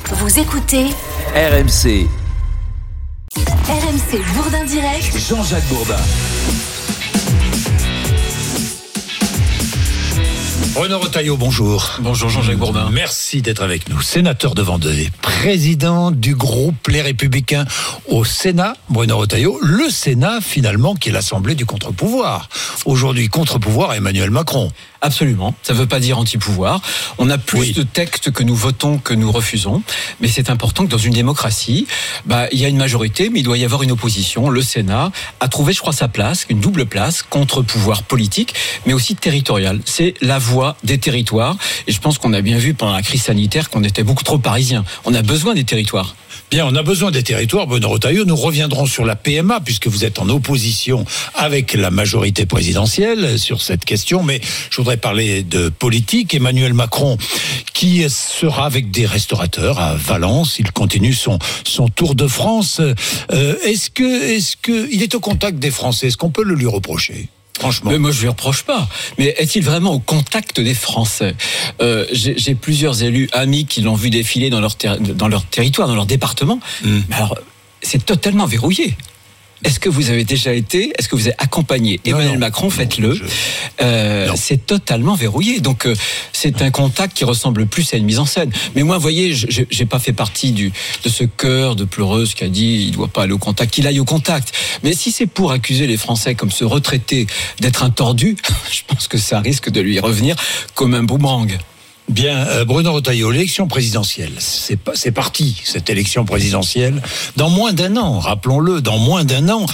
Vous écoutez RMC. RMC Bourdin Direct. Jean-Jacques Bourdin. Bruno Retailleau, bonjour. Bonjour Jean-Jacques Bourdin. Merci d'être avec nous. Sénateur de Vendée, président du groupe Les Républicains au Sénat, Bruno Retailleau. Le Sénat, finalement, qui est l'Assemblée du contre-pouvoir. Aujourd'hui, contre-pouvoir Emmanuel Macron. Absolument, ça ne veut pas dire anti-pouvoir. On a plus de textes que nous votons que nous refusons, mais c'est important que dans une démocratie, il y a une majorité, mais il doit y avoir une opposition. Le Sénat a trouvé, je crois, sa place, une double place, contre-pouvoir politique, mais aussi territorial. C'est la voix des territoires, et je pense qu'on a bien vu pendant la crise sanitaire qu'on était beaucoup trop parisiens. On a besoin des territoires. Bien, on a besoin des territoires, Bruno Retailleau. Nous reviendrons sur la PMA, puisque vous êtes en opposition avec la majorité présidentielle sur cette question, mais je voudrais parler de politique. Emmanuel Macron, qui sera avec des restaurateurs à Valence, il continue son tour de France. Est-ce que il est au contact des Français? Est-ce qu'on peut le lui reprocher? Franchement. Mais moi, je ne lui reproche pas. Mais est-il vraiment au contact des Français ? J'ai plusieurs élus, amis qui l'ont vu défiler dans leur territoire, dans leur département. Mais alors, c'est totalement verrouillé. Est-ce que vous avez déjà été ? Est-ce que vous avez accompagné Emmanuel Macron ? Faites-le. C'est totalement verrouillé. Donc, c'est un contact qui ressemble plus à une mise en scène. Mais moi, vous voyez, j'ai pas fait partie de ce chœur de pleureuses qui a dit il doit pas aller au contact, qu'il aille au contact. Mais si c'est pour accuser les Français comme ce retraité d'être un tordu, je pense que ça risque de lui revenir comme un boomerang. Bien, Bruno Retailleau, l'élection présidentielle, c'est parti, cette élection présidentielle. Dans moins d'un an, rappelons-le, dans moins d'un an.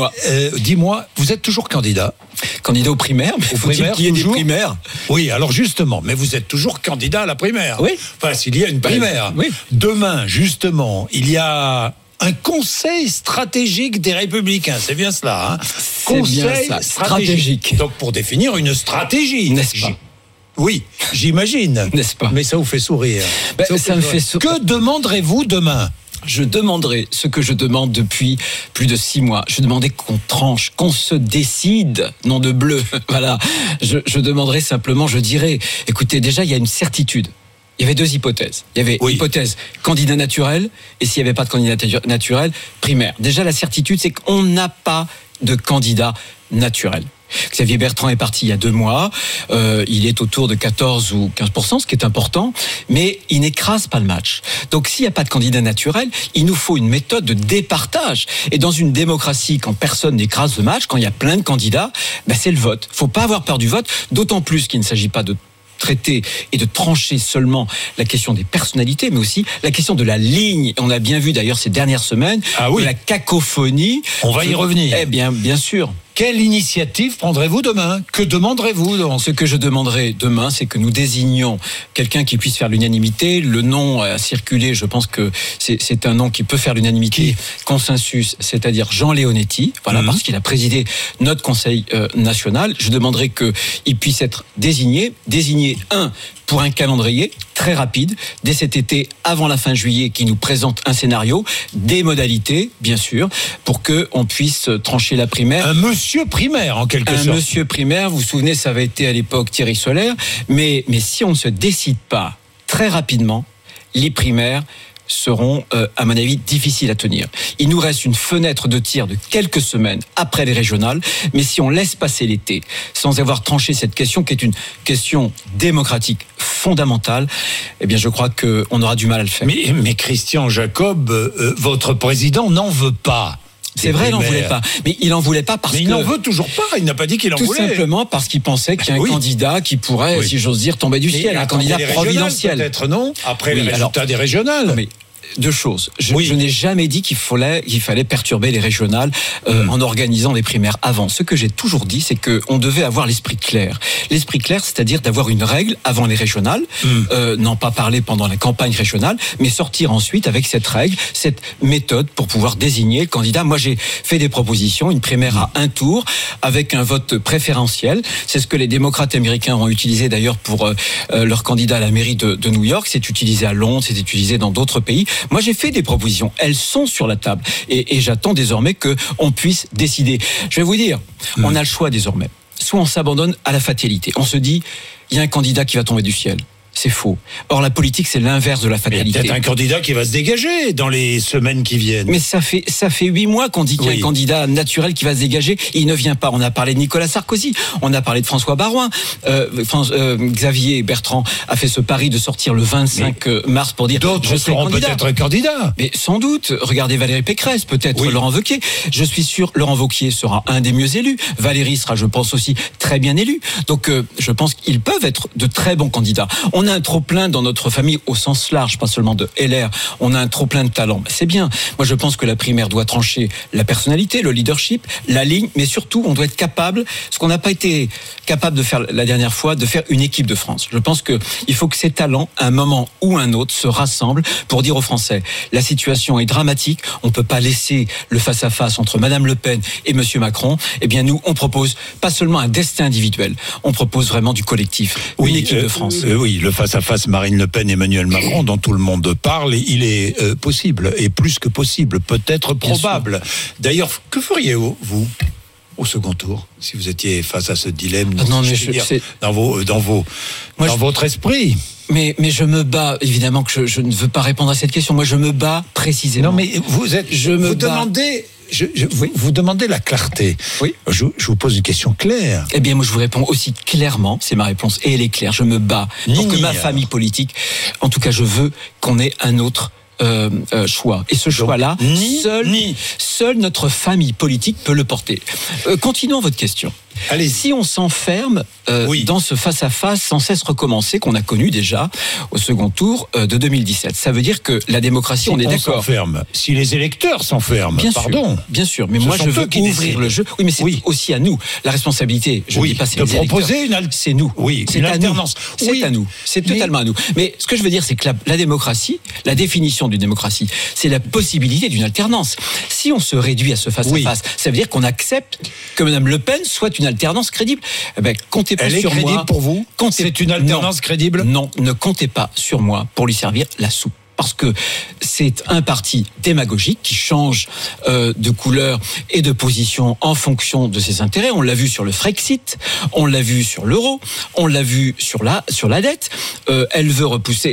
Dis-moi, vous êtes toujours candidat ? Candidat aux primaires, mais il faut dire qu'il y ait des primaires. Oui, alors justement, mais vous êtes toujours candidat à la primaire. Oui. Enfin, s'il y a une primaire. Oui. Demain, justement, il y a un conseil stratégique des Républicains, c'est bien cela, hein ? Conseil stratégique. Donc, pour définir une stratégie. N'est-ce pas ? Oui, j'imagine. N'est-ce pas ? Mais ça vous fait sourire. Ça me fait sourire. Que demanderez-vous demain ? Je demanderai ce que je demande depuis plus de 6 mois. Je demandais qu'on tranche, qu'on se décide, nom de bleu. Voilà. Je demanderai simplement, je dirais, écoutez, déjà, il y a une certitude. Il y avait 2 hypothèses. Il y avait hypothèse candidat naturel, et s'il n'y avait pas de candidat naturel, primaire. Déjà, la certitude, c'est qu'on n'a pas de candidat naturel. Xavier Bertrand est parti il y a 2 mois. Il est autour de 14 ou 15%, ce qui est important, mais il n'écrase pas le match. Donc, s'il n'y a pas de candidat naturel, il nous faut une méthode de départage. Et dans une démocratie, quand personne n'écrase le match, quand il y a plein de candidats, c'est le vote. Il ne faut pas avoir peur du vote, d'autant plus qu'il ne s'agit pas de traiter et de trancher seulement la question des personnalités, mais aussi la question de la ligne. On a bien vu d'ailleurs ces dernières semaines de la cacophonie. On va y revenir. Eh bien sûr. Quelle initiative prendrez-vous demain ? Que demanderez-vous ? Ce que je demanderai demain, c'est que nous désignions quelqu'un qui puisse faire l'unanimité. Le nom a circulé, je pense que c'est un nom qui peut faire l'unanimité. Consensus, c'est-à-dire Jean Leonetti, parce qu'il a présidé notre Conseil national. Je demanderai qu'il puisse être désigné pour un calendrier très rapide, dès cet été, avant la fin juillet, qui nous présente un scénario, des modalités, bien sûr, pour qu'on puisse trancher la primaire. Un monsieur primaire, en quelque sorte. Un monsieur primaire, vous vous souvenez, ça avait été à l'époque Thierry Solaire, mais si on ne se décide pas très rapidement, les primaires seront, à mon avis, difficiles à tenir. Il nous reste une fenêtre de tir de quelques semaines après les régionales, mais si on laisse passer l'été sans avoir tranché cette question, qui est une question démocratique fondamentale, eh bien, je crois qu'on aura du mal à le faire. Mais Christian Jacob, votre président n'en veut pas. C'est vrai, il n'en voulait pas. Mais il n'en voulait pas parce que... Mais il n'en veut toujours pas, il n'a pas dit qu'il en voulait. Tout simplement parce qu'il pensait qu'il y a un candidat qui pourrait, si j'ose dire, tomber du ciel, un candidat providentiel. Peut-être non, après les résultats des régionales. Mais 2 choses. Je n'ai jamais dit qu'il fallait perturber les régionales en organisant les primaires avant. Ce que j'ai toujours dit, c'est qu'on devait avoir l'esprit clair. L'esprit clair, c'est-à-dire d'avoir une règle avant les régionales, n'en pas parler pendant la campagne régionale, mais sortir ensuite avec cette règle, cette méthode pour pouvoir désigner le candidat. Moi, j'ai fait des propositions, une primaire à 1 tour, avec un vote préférentiel. C'est ce que les démocrates américains ont utilisé d'ailleurs pour leur candidat à la mairie de New York. C'est utilisé à Londres, c'est utilisé dans d'autres pays. Moi, j'ai fait des propositions. Elles sont sur la table. Et j'attends désormais qu'on puisse décider. Je vais vous dire, on a le choix désormais. Soit on s'abandonne à la fatalité. On se dit, il y a un candidat qui va tomber du ciel. C'est faux. Or, la politique, c'est l'inverse de la Mais il y a fatalité. peut-être un candidat qui va se dégager dans les semaines qui viennent. Mais ça fait 8 mois qu'on dit qu'il y a Oui. un candidat naturel qui va se dégager. Et il ne vient pas. On a parlé de Nicolas Sarkozy. On a parlé de François Baroin. Xavier Bertrand a fait ce pari de sortir le 25 mars pour dire D'autres je serai seront candidat. peut-être candidats. Mais sans doute, regardez Valérie Pécresse, peut-être Oui. Laurent Wauquiez. Je suis sûr, Laurent Wauquiez sera un des mieux élus. Valérie sera, je pense aussi, très bien élue. Donc, je pense qu'ils peuvent être de très bons candidats. On a un trop-plein dans notre famille au sens large, pas seulement de LR. On a un trop-plein de talent. C'est bien. Moi, je pense que la primaire doit trancher la personnalité, le leadership, la ligne, mais surtout, on doit être capable, ce qu'on n'a pas été capable de faire la dernière fois, de faire une équipe de France. Je pense qu'il faut que ces talents, à un moment ou un autre, se rassemblent pour dire aux Français, la situation est dramatique, on ne peut pas laisser le face-à-face entre Madame Le Pen et Monsieur Macron. Eh bien, nous, on propose pas seulement un destin individuel, on propose vraiment du collectif, une équipe de France. Oui, le face-à-face Marine Le Pen, Emmanuel Macron, dont tout le monde parle, il est possible, et plus que possible, peut-être probable. D'ailleurs, que feriez-vous, vous, au second tour, si vous étiez face à ce dilemme, non, si mais je puis dire, c'est- dans votre esprit? Mais je me bats, évidemment que je ne veux pas répondre à cette question. Moi, je me bats précisément. Non, mais vous bats. vous demandez la clarté. Oui. Je vous pose une question claire. Eh bien, moi, je vous réponds aussi clairement. C'est ma réponse et elle est claire. Je me bats pour que ma famille politique, en tout cas, je veux qu'on ait un autre choix. Et ce choix-là, seule notre famille politique peut le porter. Continuons votre question. Allez. Si on s'enferme dans ce face-à-face sans cesse recommencer qu'on a connu déjà au second tour de 2017, ça veut dire que la démocratie, on est d'accord. S'enferme. Si les électeurs s'enferment, Bien sûr, mais Ce moi sont je eux veux qui ouvrir décident. le jeu. Oui, mais c'est aussi à nous. La responsabilité, je ne dis pas c'est de les électeurs. proposer C'est nous. Oui, c'est une à alternance. nous. Oui. C'est à nous. C'est totalement à nous. Mais ce que je veux dire, c'est que la démocratie, la définition d'une démocratie, c'est la possibilité d'une alternance. Si on se réduit à ce face-à-face, ça veut dire qu'on accepte que Mme Le Pen soit une alternance crédible. Eh ben, comptez pas Elle est sur crédible moi. pour vous? C'est une alternance crédible? Non, ne comptez pas sur moi pour lui servir la soupe. Parce que c'est un parti démagogique qui change de couleur et de position en fonction de ses intérêts. On l'a vu sur le Frexit, on l'a vu sur l'euro, on l'a vu sur la dette. Elle veut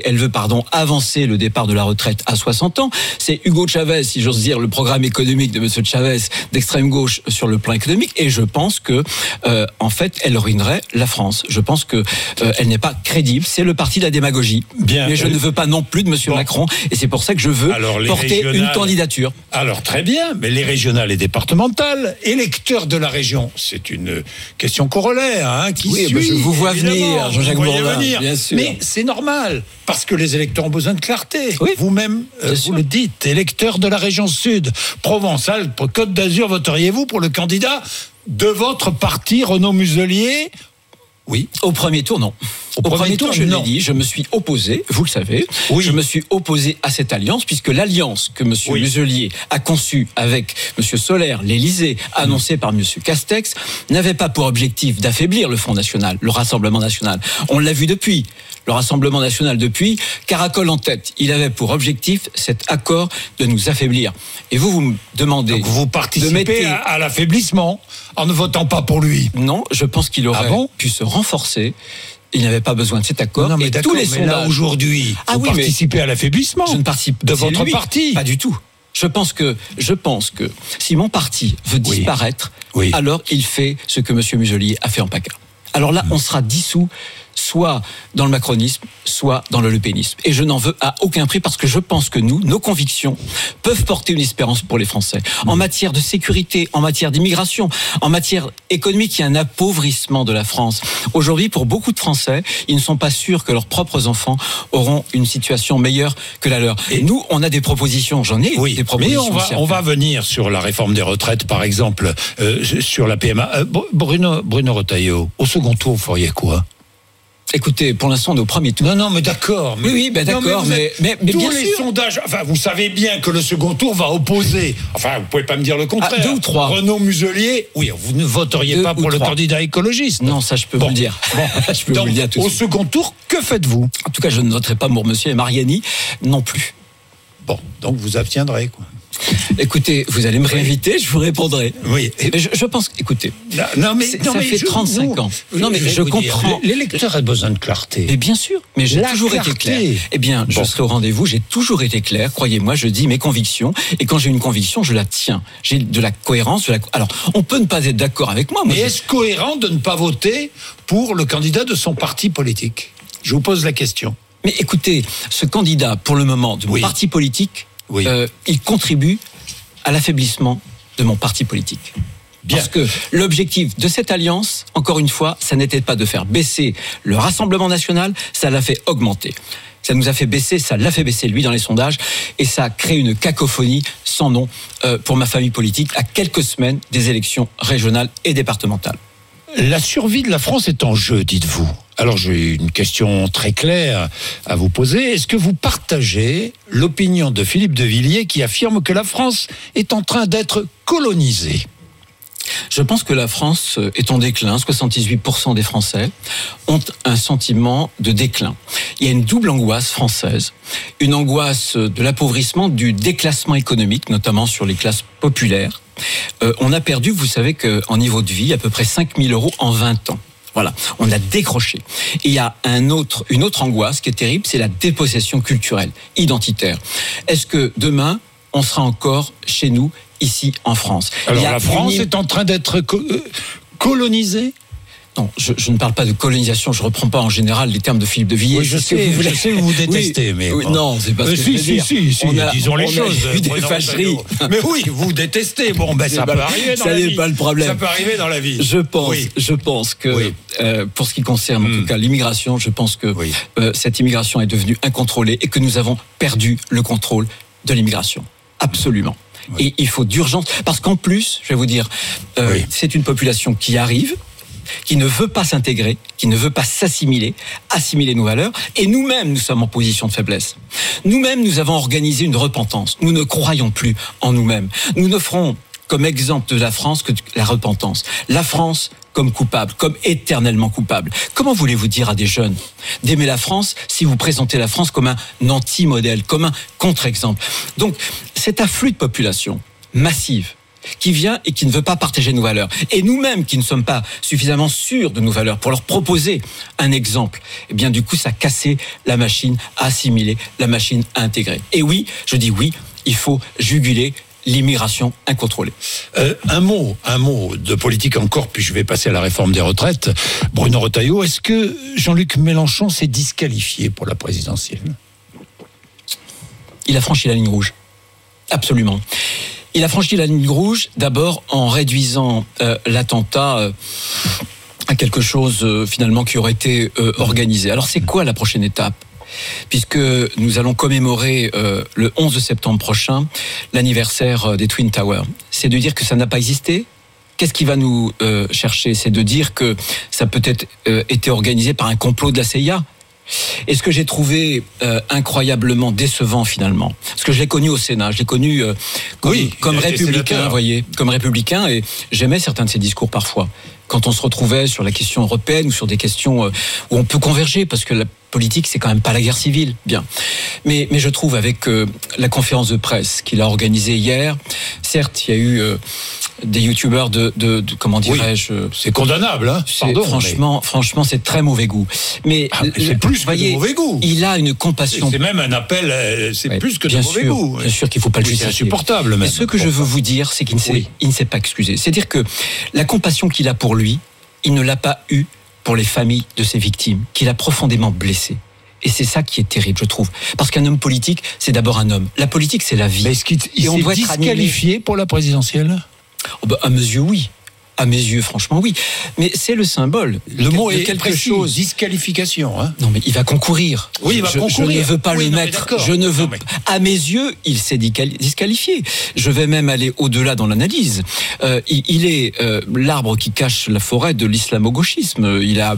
avancer le départ de la retraite à 60 ans. C'est Hugo Chavez, si j'ose dire, le programme économique de Monsieur Chavez d'extrême gauche sur le plan économique. Et je pense que, en fait, elle ruinerait la France. Je pense que elle n'est pas crédible. C'est le parti de la démagogie. Bien. Mais je ne veux pas non plus de Monsieur Macron. Et c'est pour ça que je veux porter une candidature. Alors très bien, mais les régionales et départementales, électeurs de la région, c'est une question corollaire qui suit. Je vous vois évidemment, venir, Jean-Jacques vous voyez Bourdin, venir. bien sûr. Mais c'est normal, parce que les électeurs ont besoin de clarté. Oui. Vous-même, vous sûr. le dites, électeurs de la région Sud, Provence-Alpes, Côte d'Azur, voteriez-vous pour le candidat de votre parti, Renaud Muselier? Oui. Au premier tour, non. Au premier tour, je l'ai dit, je me suis opposé, vous le savez, je me suis opposé à cette alliance, puisque l'alliance que M. Muselier a conçue avec M. Solaire, l'Élysée, annoncée par M. Castex, n'avait pas pour objectif d'affaiblir le Front National, le Rassemblement National. On l'a vu depuis. Le Rassemblement National, depuis, caracole en tête. Il avait pour objectif cet accord de nous affaiblir. Et vous me demandez... Donc vous participez à l'affaiblissement en ne votant pas pour lui? Non, je pense qu'il aurait pu se renforcer. Il n'avait pas besoin de cet accord. Non, mais et d'accord, tous les mais sondages... là, aujourd'hui, vous participez à l'affaiblissement. Je ne participe de votre parti. Pas du tout. Je pense que si mon parti veut disparaître, alors il fait ce que M. Muselier a fait en PACA. Alors là, on sera dissous, soit dans le macronisme, soit dans le lepénisme. Et je n'en veux à aucun prix, parce que je pense que nos convictions peuvent porter une espérance pour les Français. En matière de sécurité, en matière d'immigration, en matière économique, il y a un appauvrissement de la France. Aujourd'hui, pour beaucoup de Français, ils ne sont pas sûrs que leurs propres enfants auront une situation meilleure que la leur. Et nous, on a des propositions, j'en ai des propositions. Mais on va venir sur la réforme des retraites, par exemple, sur la PMA. Bruno Retailleau, au second tour, vous feriez quoi? Écoutez, pour l'instant, on est au premier tour. Non, mais d'accord. Oui, d'accord, mais tous bien les sûr. sondages, vous savez bien que le second tour va opposer. Enfin, vous pouvez pas me dire le contraire. 2 ou 3. Renaud Muselier, vous ne voteriez pas pour le candidat écologiste. Non, ça, je peux vous le dire. Je peux vous le dire tout de au suite. second tour, que faites-vous? En tout cas, je ne voterai pas pour monsieur Mariani non plus. Bon, donc vous abstiendrez, quoi. Écoutez, vous allez me réinviter, je vous répondrai. Oui. Mais je pense, écoutez, ça fait 35 ans. Non, mais je comprends. L'électeur a besoin de clarté. Mais bien sûr, mais j'ai toujours été clair. Eh bien, je serai au rendez-vous, j'ai toujours été clair. Croyez-moi, je dis mes convictions. Et quand j'ai une conviction, je la tiens. J'ai de la cohérence. Alors, on peut ne pas être d'accord avec moi. Mais est-ce cohérent de ne pas voter pour le candidat de son parti politique ? Je vous pose la question. Mais écoutez, ce candidat, pour le moment, de mon parti politique, il contribue à l'affaiblissement de mon parti politique. Bien. Parce que l'objectif de cette alliance, encore une fois, ça n'était pas de faire baisser le Rassemblement national, ça l'a fait augmenter. Ça nous a fait baisser, ça l'a fait baisser lui dans les sondages, et ça a créé une cacophonie sans nom pour ma famille politique à quelques semaines des élections régionales et départementales. La survie de la France est en jeu, dites-vous. Alors j'ai une question très claire à vous poser. Est-ce que vous partagez l'opinion de Philippe de Villiers qui affirme que la France est en train d'être colonisée ? Je pense que la France est en déclin. 78% des Français ont un sentiment de déclin. Il y a une double angoisse française. Une angoisse de l'appauvrissement, du déclassement économique, notamment sur les classes populaires. On a perdu, vous savez qu'en niveau de vie, à peu près 5 000 € en 20 ans. Voilà, on a décroché. Et il y a une autre angoisse qui est terrible, c'est la dépossession culturelle, identitaire. Est-ce que demain, on sera encore chez nous, ici en France ? Alors la France est en train d'être colonisée ? Non, je ne parle pas de colonisation, je ne reprends pas en général les termes de Philippe de Villiers. Oui, je sais que vous détestez, mais... Oui, non, c'est pas ce que je veux dire. Si, disons les choses. On a eu des fâcheries. Mais oui, vous détestez. Bon, ça peut arriver dans la vie. Ça n'est pas le problème. Ça peut arriver dans la vie. Je pense que, pour ce qui concerne en tout cas l'immigration, je pense que cette immigration est devenue incontrôlée et que nous avons perdu le contrôle de l'immigration. Absolument. Oui. Et il faut d'urgence, parce qu'en plus, je vais vous dire, c'est une population qui arrive, qui ne veut pas s'intégrer, qui ne veut pas assimiler nos valeurs, et nous-mêmes, nous sommes en position de faiblesse. Nous-mêmes, nous avons organisé une repentance. Nous ne croyons plus en nous-mêmes. Nous ne ferons comme exemple de la France que la repentance. La France comme coupable, comme éternellement coupable. Comment voulez-vous dire à des jeunes d'aimer la France si vous présentez la France comme un anti-modèle, comme un contre-exemple ? Donc, cet afflux de population massive, qui vient et qui ne veut pas partager nos valeurs. Et nous-mêmes qui ne sommes pas suffisamment sûrs de nos valeurs pour leur proposer un exemple, eh bien du coup ça a cassé la machine à assimiler, la machine à intégrer. Et oui, je dis oui, il faut juguler l'immigration incontrôlée. Un mot de politique encore, puis je vais passer à la réforme des retraites. Bruno Retailleau, est-ce que Jean-Luc Mélenchon s'est disqualifié pour la présidentielle ? Il a franchi la ligne rouge. Absolument. Il a franchi la ligne rouge d'abord en réduisant l'attentat à quelque chose finalement qui aurait été organisé. Alors c'est quoi la prochaine étape ? Puisque nous allons commémorer le 11 septembre prochain l'anniversaire des Twin Towers. C'est de dire que ça n'a pas existé ? Qu'est-ce qui va nous chercher ? C'est de dire que ça peut-être été organisé par un complot de la CIA ? Et ce que j'ai trouvé incroyablement décevant finalement, parce que je l'ai connu au Sénat, je l'ai connu comme républicain, voyez, comme républicain, et j'aimais certains de ses discours parfois. Quand on se retrouvait sur la question européenne ou sur des questions où on peut converger, parce que la politique, c'est quand même pas la guerre civile, bien. Mais je trouve avec la conférence de presse qu'il a organisée hier, certes, il y a eu des youtubeurs de comment dirais-je, c'est condamnable, hein. Pardon, franchement, c'est très mauvais goût. Mais c'est plus que de mauvais goût. Il a une compassion. C'est même un appel. C'est plus que de mauvais goût. Bien sûr qu'il faut pas le justifier. C'est insupportable. Même. Mais ce que je veux vous dire, c'est qu'il ne s'est pas excusé. C'est-à-dire que la compassion qu'il a pour lui, il ne l'a pas eue pour les familles de ses victimes, qu'il a profondément blessées. Et c'est ça qui est terrible, je trouve. Parce qu'un homme politique, c'est d'abord un homme. La politique, c'est la vie. Mais est-ce qu'il s'est disqualifié pour la présidentielle ? À mes yeux, oui. À mes yeux, franchement, oui. Mais c'est le symbole. Le mot est quelque chose. Disqualification. Hein. Non, mais il va concourir. Oui, il va concourir. Je ne veux pas le mettre. Je ne veux. À mes yeux, il s'est disqualifié. Je vais même aller au-delà dans l'analyse. Il est l'arbre qui cache la forêt de l'islamo-gauchisme. Il a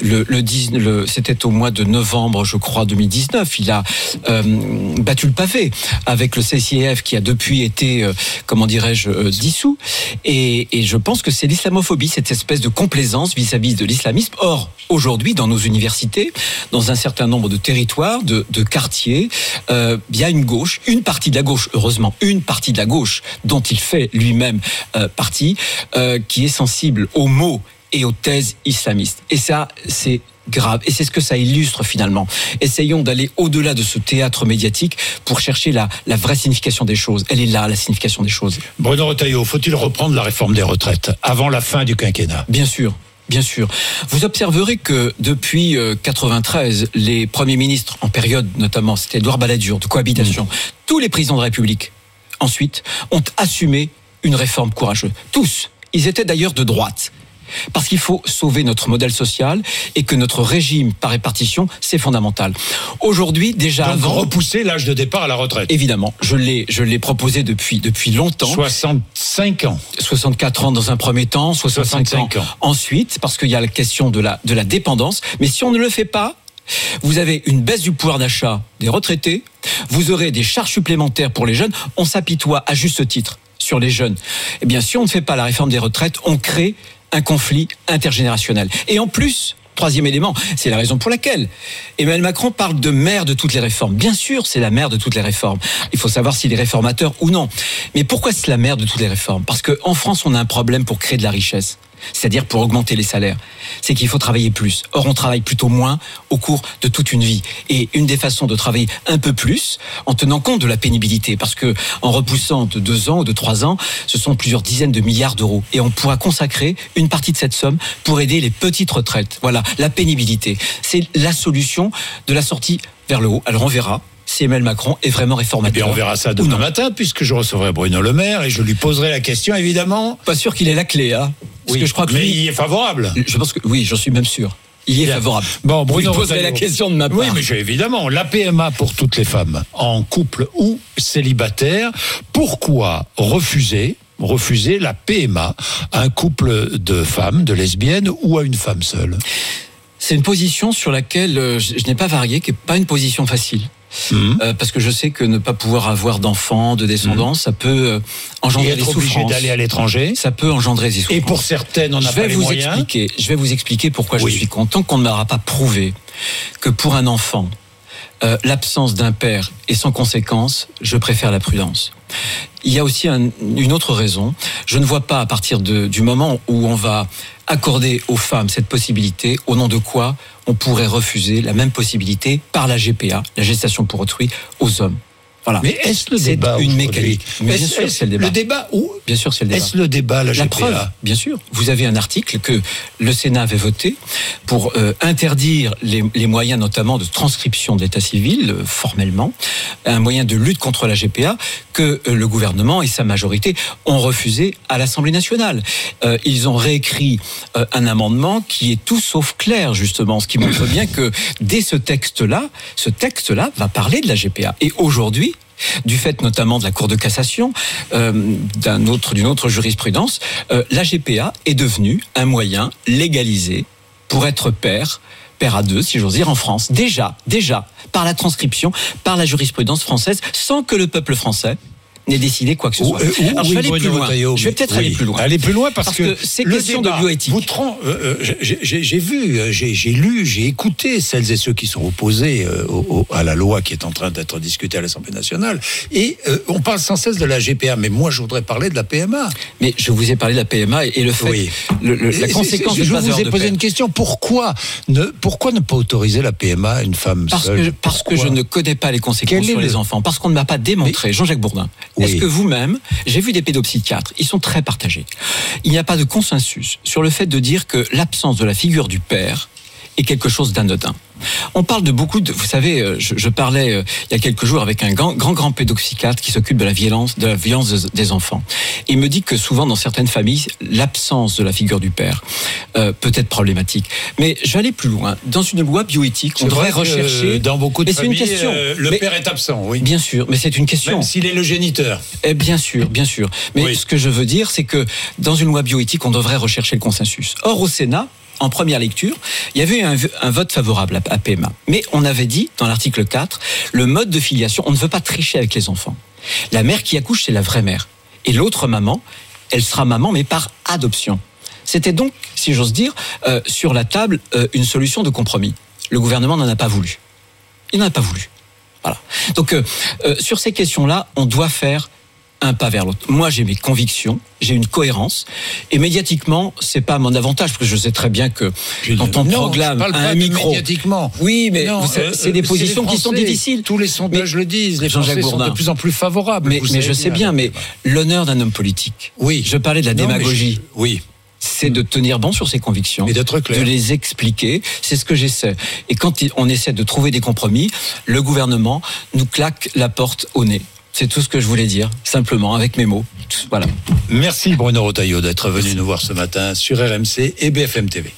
c'était au mois de novembre, je crois, 2019. Il a battu le pavé avec le CCIF qui a depuis été, dissous. Et je pense que c'est l'islamophobie, cette espèce de complaisance vis-à-vis de l'islamisme. Or, aujourd'hui, dans nos universités, dans un certain nombre de territoires, de quartiers, il y a une gauche, une partie de la gauche, heureusement, une partie de la gauche dont il fait lui-même partie, qui est sensible aux mots et aux thèses islamistes. Et ça, c'est grave. Et c'est ce que ça illustre finalement. Essayons d'aller au-delà de ce théâtre médiatique pour chercher la vraie signification des choses. Elle est là, la signification des choses. Bruno Retailleau, faut-il reprendre la réforme des retraites avant la fin du quinquennat ? Bien sûr. Bien sûr. Vous observerez que depuis 93, les premiers ministres, en période notamment, c'était Édouard Balladur, de cohabitation, tous les présidents de la République, ensuite, ont assumé une réforme courageuse. Tous. Ils étaient d'ailleurs de droite. Parce qu'il faut sauver notre modèle social et que notre régime par répartition, c'est fondamental. Aujourd'hui, déjà donc avant... repousser l'âge de départ à la retraite. Évidemment, je l'ai proposé depuis longtemps. 65 ans. 64 ans dans un premier temps, 65 ans ensuite, parce qu'il y a la question de la dépendance. Mais si on ne le fait pas, vous avez une baisse du pouvoir d'achat des retraités, vous aurez des charges supplémentaires pour les jeunes. On s'apitoie à juste titre sur les jeunes. Eh bien, si on ne fait pas la réforme des retraites, on crée un conflit intergénérationnel. Et en plus, troisième élément, c'est la raison pour laquelle Emmanuel Macron parle de mère de toutes les réformes. Bien sûr, c'est la mère de toutes les réformes. Il faut savoir s'il est réformateur ou non. Mais pourquoi c'est la mère de toutes les réformes ? Parce qu'en France, on a un problème pour créer de la richesse. C'est-à-dire pour augmenter les salaires. C'est qu'il faut travailler plus. Or, on travaille plutôt moins au cours de toute une vie. Et une des façons de travailler un peu plus, en tenant compte de la pénibilité, parce que en repoussant de 2 ans ou de 3 ans, ce sont plusieurs dizaines de milliards d'euros. Et on pourra consacrer une partie de cette somme pour aider les petites retraites. Voilà, la pénibilité. C'est la solution de la sortie vers le haut. Alors, on verra si Emmanuel Macron est vraiment réformateur. Eh bien, on verra ça demain matin, puisque je recevrai Bruno Le Maire et je lui poserai la question, évidemment. Pas sûr qu'il ait la clé, hein. Oui, je crois que mais il est favorable. Je pense que oui, j'en suis même sûr. Il y est favorable. Bon, Bruno, vous poserez la question de ma part. Oui, mais évidemment, la PMA pour toutes les femmes, en couple ou célibataire. Pourquoi refuser la PMA à un couple de femmes, de lesbiennes ou à une femme seule ? C'est une position sur laquelle je n'ai pas varié, qui n'est pas une position facile. Parce que je sais que ne pas pouvoir avoir d'enfants, de descendants, ça peut engendrer des souffrances. Et être obligé d'aller à l'étranger, ça peut engendrer des souffrances. Et pour certaines, on n'a pas les moyens. Je vais vous expliquer pourquoi je suis content qu'on ne m'aura pas prouvé que pour un enfant, l'absence d'un père est sans conséquence, je préfère la prudence. Il y a aussi une autre raison. Je ne vois pas à partir du moment où on va accorder aux femmes cette possibilité, au nom de quoi on pourrait refuser la même possibilité par la GPA, la gestation pour autrui, aux hommes. Voilà. Mais est-ce le débat une mécanique. Mais bien sûr, c'est le débat. Le débat où bien sûr, c'est le débat. Est-ce le débat, la GPA ? Preuve, bien sûr. Vous avez un article que le Sénat avait voté pour interdire les moyens, notamment de transcription de l'état civil, formellement, un moyen de lutte contre la GPA que le gouvernement et sa majorité ont refusé à l'Assemblée nationale. Ils ont réécrit un amendement qui est tout sauf clair, justement, ce qui montre bien que dès ce texte-là va parler de la GPA. Et aujourd'hui, du fait notamment de la Cour de cassation, d'une autre jurisprudence, la GPA est devenue un moyen légalisé pour être père à deux, si j'ose dire, en France. Déjà, par la transcription, par la jurisprudence française, sans que le peuple français n'ait décidé quoi que ce soit. Alors, je vais aller plus loin. Je vais peut-être aller plus loin. Aller plus loin parce que c'est question de bioéthique. J'ai lu, j'ai écouté celles et ceux qui sont opposés à la loi qui est en train d'être discutée à l'Assemblée nationale. Et on parle sans cesse de la GPA, mais moi je voudrais parler de la PMA. Mais je vous ai parlé de la PMA et le fait, la conséquence de je vous ai posé une question. Pourquoi ne pas autoriser la PMA à une femme seule ? Parce que je ne connais pas les conséquences sur les enfants. Parce qu'on ne m'a pas démontré, Jean-Jacques Bourdin. Est-ce que vous-même, j'ai vu des pédopsychiatres, ils sont très partagés. Il n'y a pas de consensus sur le fait de dire que l'absence de la figure du père est quelque chose d'anodin. On parle de beaucoup de... Vous savez, je parlais il y a quelques jours avec un grand pédopsychiatre qui s'occupe de la violence des enfants. Il me dit que souvent, dans certaines familles, l'absence de la figure du père peut être problématique. Mais je vais aller plus loin. Dans une loi bioéthique, on devrait rechercher... Dans beaucoup de familles, le père est absent, oui. Bien sûr, mais c'est une question. Même s'il est le géniteur. Bien sûr. Mais ce que je veux dire, c'est que dans une loi bioéthique, on devrait rechercher le consensus. Or, au Sénat, en première lecture, il y avait un vote favorable à PMA. Mais on avait dit, dans l'article 4, le mode de filiation, on ne veut pas tricher avec les enfants. La mère qui accouche, c'est la vraie mère. Et l'autre maman, elle sera maman, mais par adoption. C'était donc, si j'ose dire, sur la table une solution de compromis. Le gouvernement n'en a pas voulu. Il n'en a pas voulu. Voilà. Donc, sur ces questions-là, on doit faire un pas vers l'autre. Moi, j'ai mes convictions, j'ai une cohérence, et médiatiquement, c'est pas mon avantage, parce que je sais très bien que quand on proclame un micro, médiatiquement. Oui, mais c'est des positions qui sont difficiles. Tous les sondages le disent. Les Français sont de plus en plus favorables. Mais je sais bien, mais l'honneur d'un homme politique. Oui. Je parlais de la démagogie. Oui. C'est de tenir bon sur ses convictions, et d'être clair, de les expliquer. C'est ce que j'essaie. Et quand on essaie de trouver des compromis, le gouvernement nous claque la porte au nez. C'est tout ce que je voulais dire, simplement, avec mes mots. Voilà. Merci Bruno Retailleau d'être venu nous voir ce matin sur RMC et BFM TV.